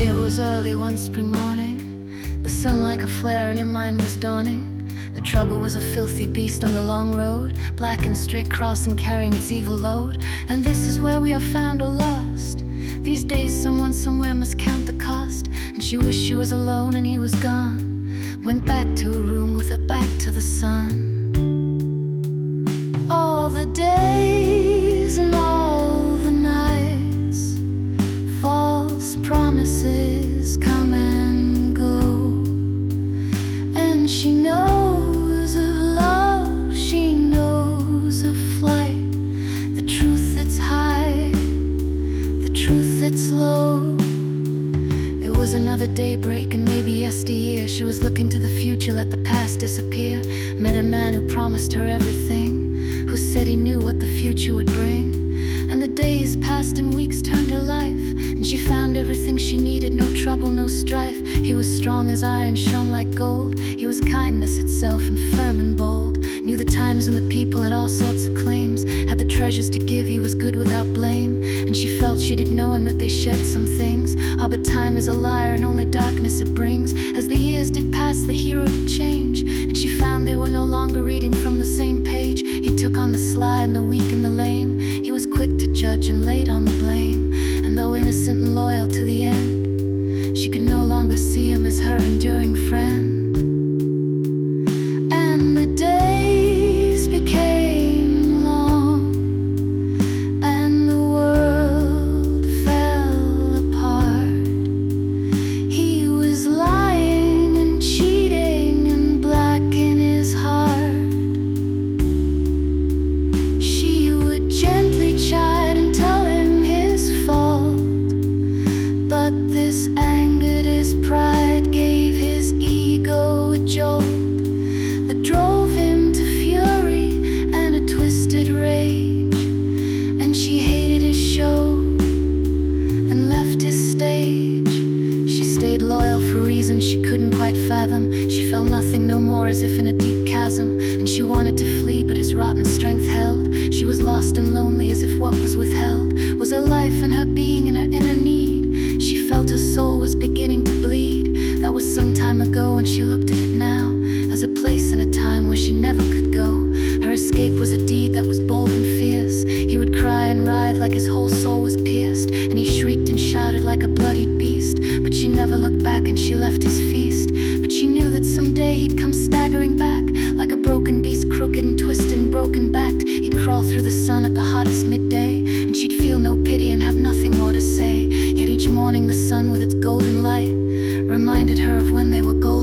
It was early one spring morning. The sun like a flare in your mind was dawning. The trouble was a filthy beast on the long road, black and straight crossing, carrying its evil load. And this is where we are found or lost. These days someone somewhere must count the cost. And she wished she was alone and he was gone. Went back to her room with her back to the sun. All the days and all the nights, false promises come and go. And she knows of love, she knows of flight, the truth that's high, the truth that's low. It was another daybreak and maybe yesteryear. She was looking to the future, let the past disappear. Met a man who promised her everything, who said he knew what the future would bring. And the days passed and weeks turned her life, and she found everything she needed, no trouble, no strife. He was strong as iron, shone like gold. He was kindness itself and firm and bold. Knew the times and the people, had all sorts of claims. Had the treasures to give, he was good without blame. And she felt she did know him, that they shared some things. Ah, but time is a liar and only darkness it brings. As the years did pass, the hero did change, and she found they were no longer reading from the same page. He took on the sly and the weak and the lame. He was quick to judge and laid on the blame. And though innocent and loyal to the end, she could no longer see him as her enduring friend. And the days became long, and the world fell apart. He was lying and cheating and black in his heart. She would gently chide and tell him his fault, but this angered his pride, gave his ego a jolt that drove him to fury and a twisted rage. And she hated his show and left his stage. She stayed loyal for reasons she couldn't quite fathom. She felt nothing no more, as if in a deep chasm. And she wanted to flee, but his rotten strength held. She was lost and lonely, as if what was withheld was her life and her being and her inner need. She felt her soul was beginning to bleed. That was some time ago, and she looked at it now as a place and a time where she never could go. Her escape was a deed that was bold and fierce. He would cry and writhe like his whole soul was pierced, and he shrieked and shouted like a bloodied beast. But she never looked back, and she left his feast. But she knew that someday he'd come staggering back, like a broken beast, crooked and twisted and broken backed. He'd crawl through the sun at the hottest midday, and she'd feel no pity and have nothing more to say. Yet each morning the sun with its golden light reminded her of when they were golden.